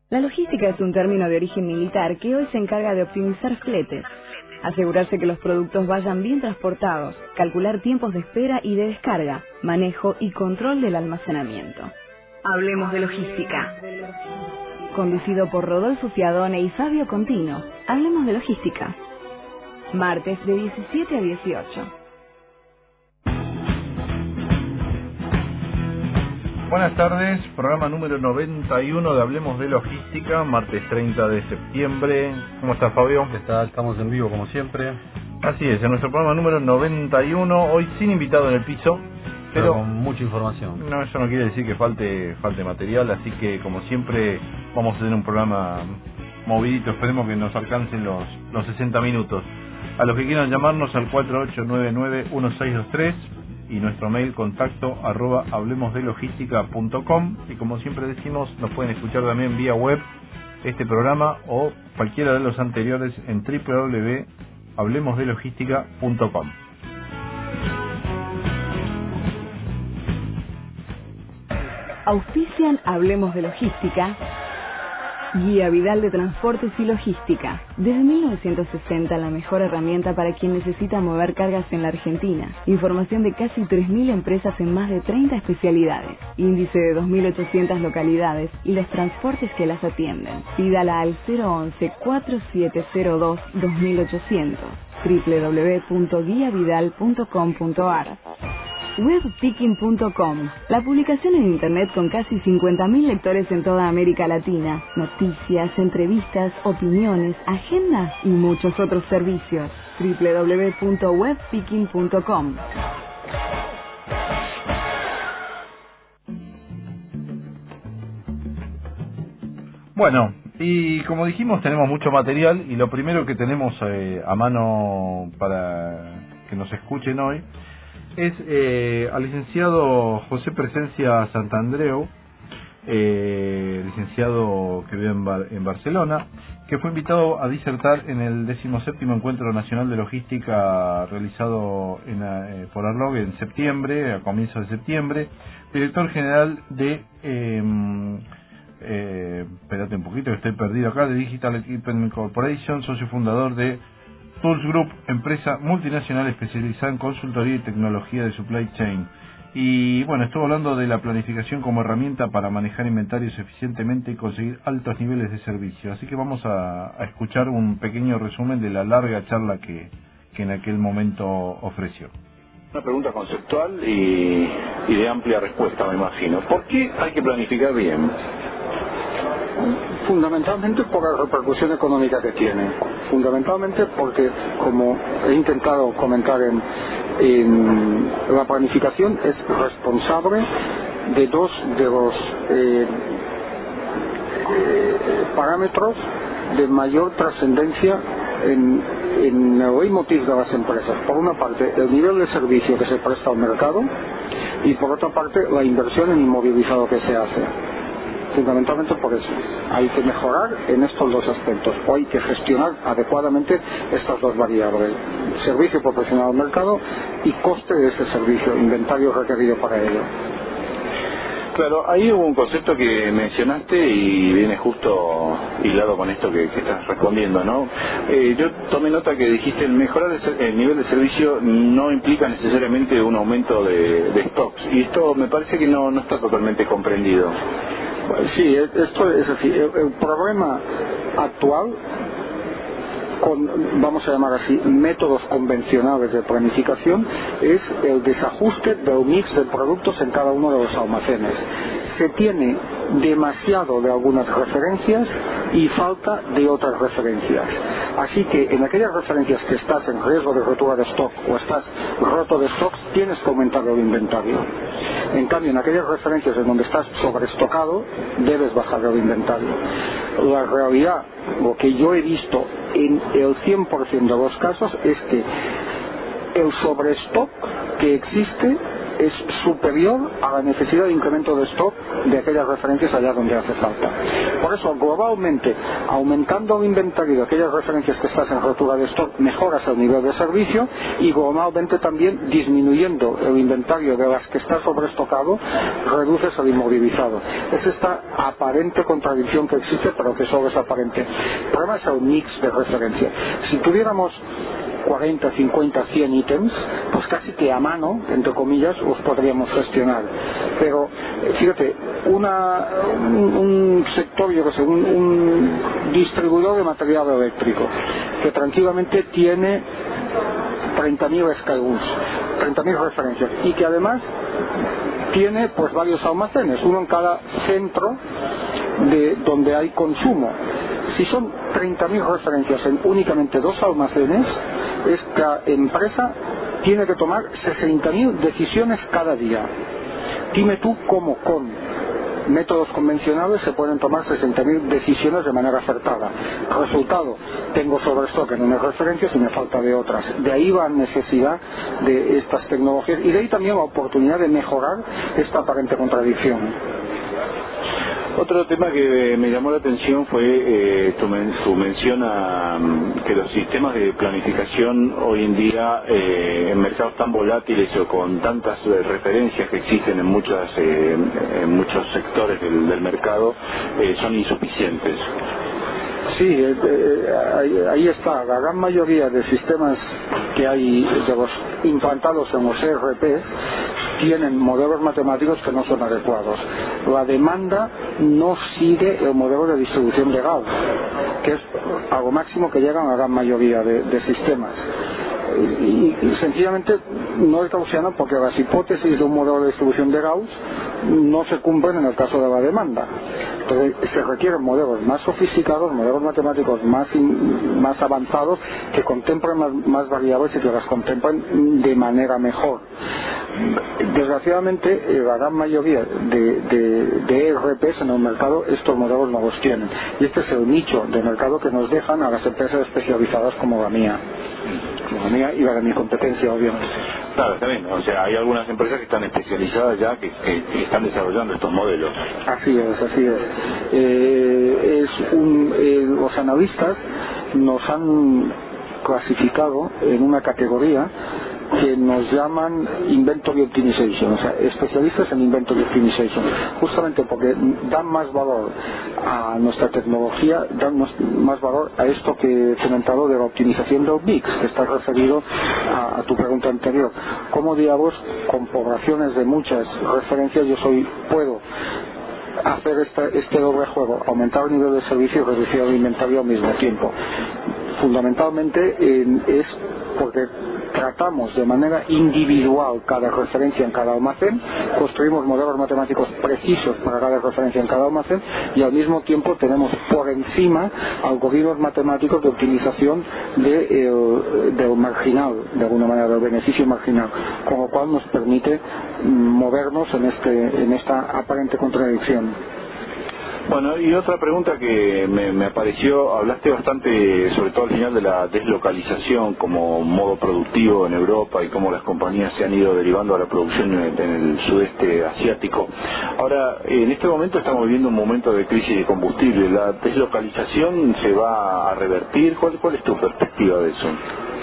La logística es un término de origen militar que hoy se encarga de optimizar fletes, asegurarse que los productos vayan bien transportados, calcular tiempos de espera y de descarga, manejo y control del almacenamiento. Hablemos de logística. Conducido por Rodolfo Fiadone y Fabio Contino, hablemos de logística. Martes de 17 a 18. Buenas tardes, programa número 91 de Hablemos de Logística, martes 30 de septiembre. ¿Cómo está, Fabio? ¿Qué tal? Estamos en vivo como siempre. Así es, en nuestro programa número 91, hoy sin invitado en el piso, pero con mucha información. No, eso no quiere decir que falte material, así que como siempre vamos a tener un programa movidito, esperemos que nos alcancen los 60 minutos. A los que quieran llamarnos al 4899-1623 y nuestro mail contacto @hablemosdelogística.com, y como siempre decimos, nos pueden escuchar también vía web este programa o cualquiera de los anteriores en www.hablemosdelogística.com. Auspician Hablemos de Logística, Guía Vidal de Transportes y Logística. Desde 1960, la mejor herramienta para quien necesita mover cargas en la Argentina. Información de casi 3.000 empresas en más de 30 especialidades. Índice de 2.800 localidades y los transportes que las atienden. Pídala al 011-4702-2800. www.guiavidal.com.ar. Webpicking.com, la publicación en internet con casi 50.000 lectores en toda América Latina. Noticias, entrevistas, opiniones, agendas y muchos otros servicios. www.webpicking.com. Bueno, y como dijimos, tenemos mucho material, y lo primero que tenemos a mano para que nos escuchen hoy es al licenciado José Presencia Santandreu, licenciado que vive en Barcelona, que fue invitado a disertar en el 17º Encuentro Nacional de Logística realizado por Arlog en septiembre, a comienzos de septiembre, director general de espérate un poquito que estoy perdido acá, de Digital Equipment Corporation, socio fundador de Tools Group, empresa multinacional especializada en consultoría y tecnología de supply chain. Y bueno, estuvo hablando de la planificación como herramienta para manejar inventarios eficientemente y conseguir altos niveles de servicio. Así que vamos a escuchar un pequeño resumen de la larga charla que en aquel momento ofreció. Una pregunta conceptual y de amplia respuesta, me imagino. ¿Por qué hay que planificar bien? Fundamentalmente por la repercusión económica que tiene. Fundamentalmente porque, como he intentado comentar en la planificación, es responsable de dos de los parámetros de mayor trascendencia en el leitmotiv de las empresas. Por una parte, el nivel de servicio que se presta al mercado, y por otra parte, la inversión en inmovilizado que se hace. Fundamentalmente por eso. Hay que mejorar en estos dos aspectos, o hay que gestionar adecuadamente estas dos variables: servicio proporcionado al mercado y coste de ese servicio, inventario requerido para ello. Claro, ahí hubo un concepto que mencionaste y viene justo hilado con esto que estás respondiendo, ¿no? Yo tomé nota que dijiste el mejorar el nivel de servicio no implica necesariamente un aumento de stocks, y esto me parece que no está totalmente comprendido. Sí, esto es así. El problema actual, con, vamos a llamar así, métodos convencionales de planificación, es el desajuste del mix de productos en cada uno de los almacenes. Se tiene demasiado de algunas referencias y falta de otras referencias. Así que en aquellas referencias que estás en riesgo de rotura de stock o estás roto de stocks, tienes que aumentar el inventario. En cambio, en aquellas referencias en donde estás sobreestocado, debes bajar el inventario. La realidad, lo que yo he visto en el 100% de los casos, es que el sobrestock que existe es superior a la necesidad de incremento de stock de aquellas referencias allá donde hace falta. Por eso eso globalmente, aumentando el inventario de aquellas referencias que estás en rotura de stock, mejoras el nivel de servicio, y globalmente también disminuyendo el inventario de las que está sobreestocado, reduces el inmovilizado. Es esta aparente contradicción que existe, pero que solo es aparente. El problema es el mix de referencia. Si tuviéramos 40, 50, 100 ítems, pues casi que a mano, entre comillas, los podríamos gestionar. Pero, fíjate, un sector, yo que sé, un distribuidor de material eléctrico, que tranquilamente tiene 30.000 SKUs, 30.000 referencias, y que además tiene pues varios almacenes, uno en cada centro de donde hay consumo. Si son 30.000 referencias en únicamente 2 almacenes, esta empresa tiene que tomar 60.000 decisiones cada día. Dime tú cómo con métodos convencionales se pueden tomar 60.000 decisiones de manera acertada. Resultado, tengo sobrestock en unas referencias y me falta de otras. De ahí va la necesidad de estas tecnologías y de ahí también la oportunidad de mejorar esta aparente contradicción. Otro tema que me llamó la atención fue tu mención a que los sistemas de planificación hoy en día en mercados tan volátiles o con tantas referencias que existen en muchos sectores del mercado son insuficientes. Sí, ahí está. La gran mayoría de sistemas que hay de los implantados en los ERP tienen modelos matemáticos que no son adecuados. La demanda no sigue el modelo de distribución de Gauss, que es a lo máximo que llegan a la gran mayoría de sistemas. Y sencillamente no es gaussiano porque las hipótesis de un modelo de distribución de Gauss no se cumplen en el caso de la demanda. Entonces se requieren modelos más sofisticados, modelos matemáticos más avanzados que contemplen más variables y que las contemplen de manera mejor. Desgraciadamente la gran mayoría de ERPs en el mercado estos modelos no los tienen, y este es el nicho de mercado que nos dejan a las empresas especializadas como la mía y la de mi competencia, obviamente. Claro, está bien. O sea, hay algunas empresas que están especializadas ya que están desarrollando estos modelos. Así es. Los analistas nos han clasificado en una categoría que nos llaman Inventory Optimization, o sea, especialistas en Inventory Optimization, justamente porque dan más valor a nuestra tecnología, dan más valor a esto que he comentado de la optimización del mix, que está referido a tu pregunta anterior. ¿Cómo diablos, con poblaciones de muchas referencias, puedo hacer este doble juego, aumentar el nivel de servicio y reducir el inventario al mismo tiempo? Fundamentalmente es porque tratamos de manera individual cada referencia en cada almacén, construimos modelos matemáticos precisos para cada referencia en cada almacén y al mismo tiempo tenemos por encima algoritmos matemáticos de optimización del marginal, de alguna manera, del beneficio marginal, con lo cual nos permite movernos en esta aparente contradicción. Bueno, y otra pregunta que me apareció, hablaste bastante, sobre todo al final, de la deslocalización como modo productivo en Europa y cómo las compañías se han ido derivando a la producción en el sudeste asiático. Ahora, en este momento estamos viviendo un momento de crisis de combustible. ¿La deslocalización se va a revertir? ¿Cuál es tu perspectiva de eso?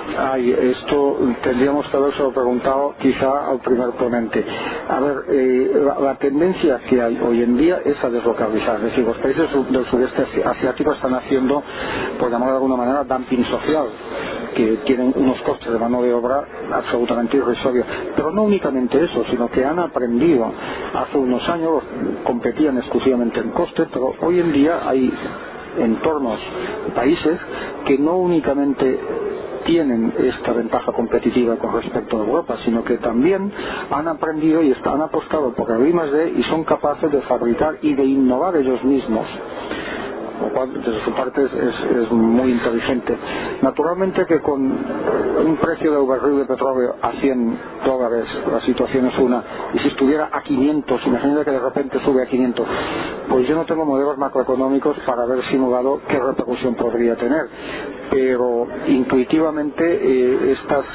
Esto tendríamos que habérselo preguntado quizá al primer ponente. A ver, la tendencia que hay hoy en día es a deslocalizar, es decir, los países del sudeste asiático están haciendo, por llamarlo de alguna manera, dumping social, que tienen unos costes de mano de obra absolutamente irrisorios. Pero no únicamente eso, sino que han aprendido. Hace unos años competían exclusivamente en coste, pero hoy en día hay entornos, países que no únicamente tienen esta ventaja competitiva con respecto a Europa, sino que también han aprendido y han apostado por el I+D y son capaces de fabricar y de innovar ellos mismos, lo cual desde su parte es muy inteligente. Naturalmente que con un precio del barril de petróleo a $100 la situación es una, y si estuviera a 500, imagínate que de repente sube a 500, pues yo no tengo modelos macroeconómicos para haber simulado qué repercusión podría tener, pero intuitivamente estas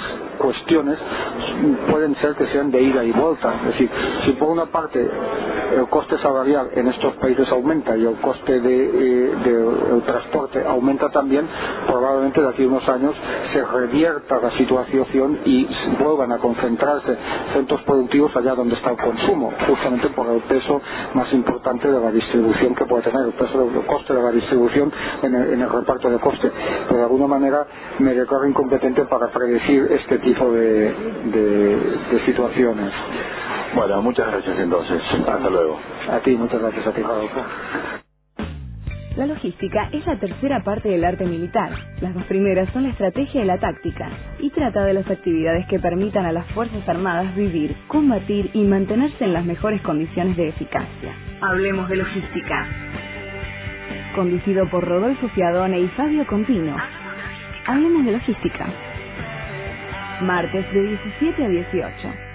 cuestiones pueden ser que sean de ida y vuelta. Es decir, si por una parte el coste salarial en estos países aumenta y el coste del transporte aumenta también, probablemente de aquí a unos años se revierta la situación y vuelvan a concentrarse centros productivos allá donde está el consumo, justamente por el peso más importante de la distribución que puede tener, el peso del coste de la distribución en el reparto de coste. Pero de alguna manera me declaro incompetente para predecir este tipo de situaciones. Bueno, muchas gracias entonces. Hasta luego. A ti, muchas gracias a ti, Rodolfo. La logística es la tercera parte del arte militar. Las dos primeras son la estrategia y la táctica, y trata de las actividades que permitan a las Fuerzas Armadas vivir, combatir y mantenerse en las mejores condiciones de eficacia. Hablemos de logística. Conducido por Rodolfo Fiadone y Fabio Contino. Hablemos de logística. Martes de 17 a 18.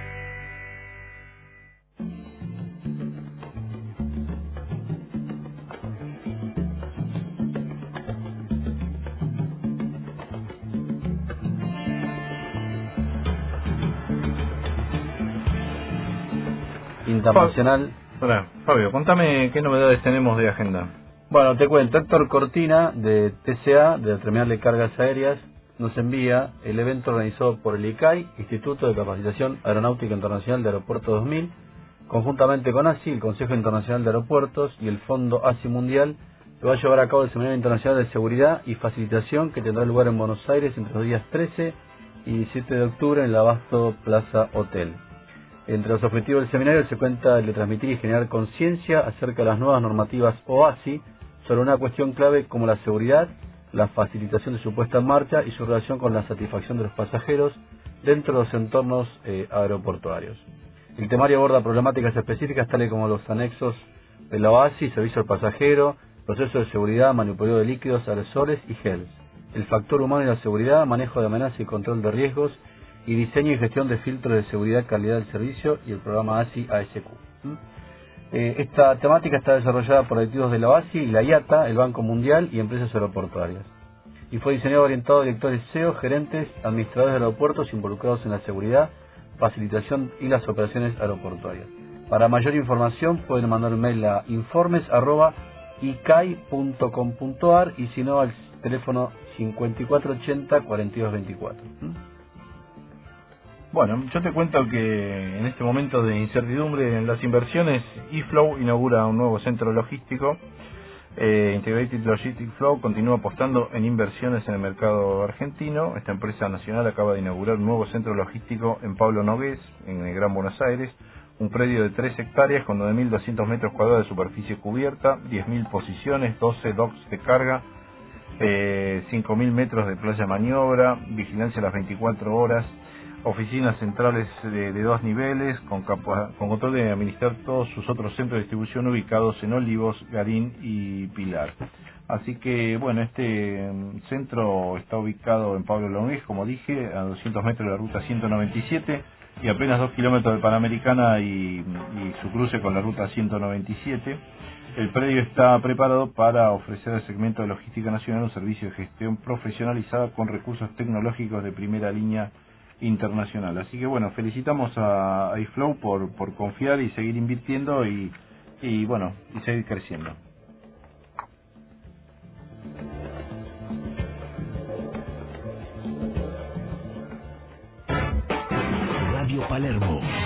Internacional. Hola, Fabio, contame qué novedades tenemos de agenda. Bueno, te cuento, Héctor Cortina de TCA, de la Terminal de Cargas Aéreas, nos envía el evento organizado por el ICAI, Instituto de Capacitación Aeronáutica Internacional de Aeropuertos 2000, conjuntamente con ASI, el Consejo Internacional de Aeropuertos y el Fondo ASI Mundial, que va a llevar a cabo el Seminario Internacional de Seguridad y Facilitación que tendrá lugar en Buenos Aires entre los días 13 y 17 de octubre en el Abasto Plaza Hotel. Entre los objetivos del seminario se cuenta el de transmitir y generar conciencia acerca de las nuevas normativas OASI sobre una cuestión clave como la seguridad, la facilitación de su puesta en marcha y su relación con la satisfacción de los pasajeros dentro de los entornos aeroportuarios. El temario aborda problemáticas específicas tales como los anexos de la OASI, servicio al pasajero, proceso de seguridad, manipulado de líquidos, aerosoles y gels, el factor humano y la seguridad, manejo de amenazas y control de riesgos, y diseño y gestión de filtros de seguridad, calidad del servicio y el programa ASI-ASQ. Esta temática está desarrollada por directivos de la OASI y la IATA, el Banco Mundial y empresas aeroportuarias. Y fue diseñado orientado a directores CEO, gerentes, administradores de aeropuertos involucrados en la seguridad, facilitación y las operaciones aeroportuarias. Para mayor información pueden mandar un mail a informes@icai.com.ar y si no al teléfono 5480-4224. Bueno, yo te cuento que en este momento de incertidumbre en las inversiones, eFlow inaugura un nuevo centro logístico. Integrated Logistics Flow continúa apostando en inversiones en el mercado argentino. Esta empresa nacional acaba de inaugurar un nuevo centro logístico en Pablo Nogués, en el Gran Buenos Aires, un predio de 3 hectáreas con 9.200 metros cuadrados de superficie cubierta, 10.000 posiciones, 12 docks de carga, 5.000 metros de playa de maniobra, vigilancia a las 24 horas, oficinas centrales de 2 niveles, con control de administrar todos sus otros centros de distribución ubicados en Olivos, Garín y Pilar. Así que, bueno, este centro está ubicado en Pablo Nogués, como dije, a 200 metros de la ruta 197 y apenas 2 kilómetros de Panamericana y su cruce con la ruta 197. El predio está preparado para ofrecer al segmento de logística nacional un servicio de gestión profesionalizada con recursos tecnológicos de primera línea internacional. Así que bueno, felicitamos a eFlow por confiar y seguir invirtiendo y bueno, y seguir creciendo. Radio Palermo